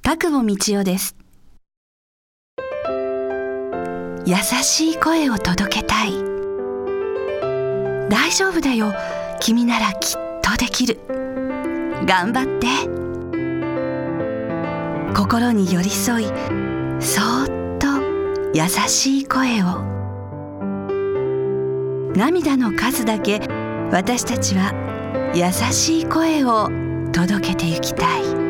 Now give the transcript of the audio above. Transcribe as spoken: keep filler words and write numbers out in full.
田久保道夫です。優しい声を届けたい。大丈夫だよ、君ならきっとできる。頑張って。心に寄り添い、そーっと優しい声を。涙の数だけ私たちは優しい声を届けてゆきたい。